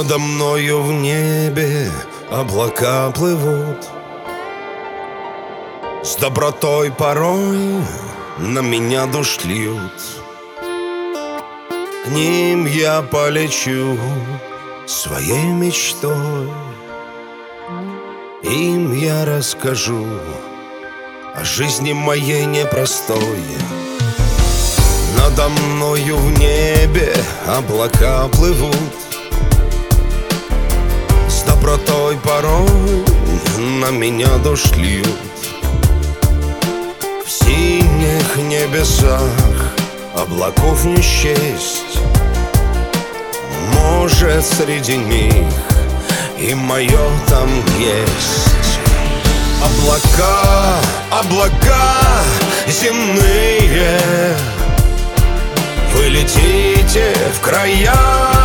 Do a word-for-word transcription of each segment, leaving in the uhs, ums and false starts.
Надо мною в небе облака плывут, с добротой порой на меня душ льют. К ним я полечу своей мечтой, им я расскажу о жизни моей непростой. Надо мною в небе облака плывут, с добротой порой на меня душ льют. В синих небесах облаков не счесть, может, среди них и мое там есть. Облака, облака земные, вы летите в края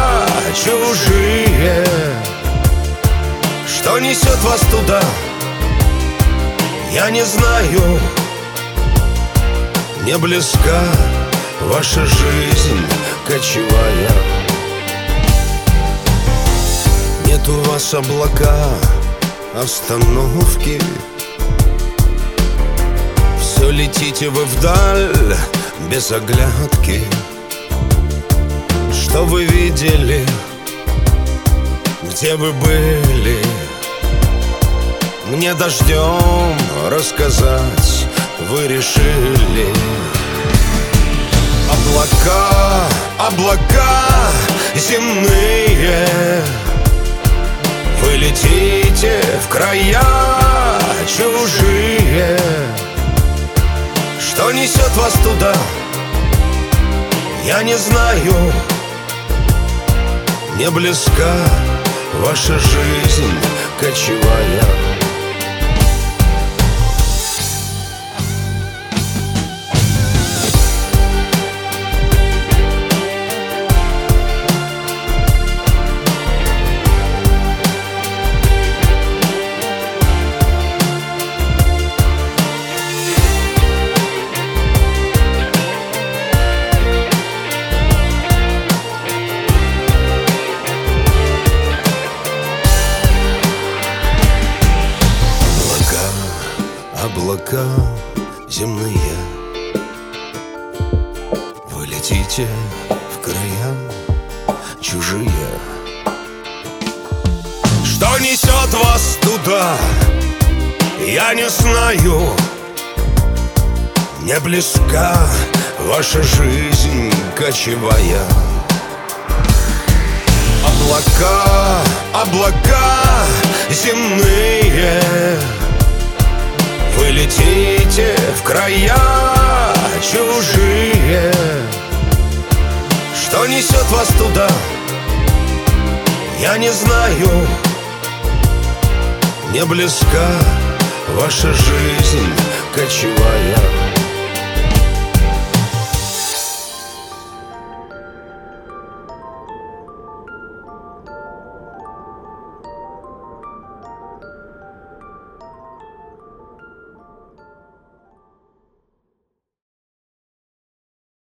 чужие. Что несет вас туда, я не знаю. Не близка ваша жизнь кочевая. Нет у вас облака остановки, все летите вы вдаль без оглядки. Что вы видели, где вы были, мне дождем рассказать вы решили. Облака, облака земные, вы летите в края чужие. Что несет вас туда, я не знаю. Не близка ваша жизнь кочевая. Облака земные, вы летите в края чужие. Что несет вас туда, я не знаю. Не близка ваша жизнь кочевая. Облака, облака земные, вы летите в края чужие. Что несет вас туда, я не знаю. Не близка ваша жизнь кочевая.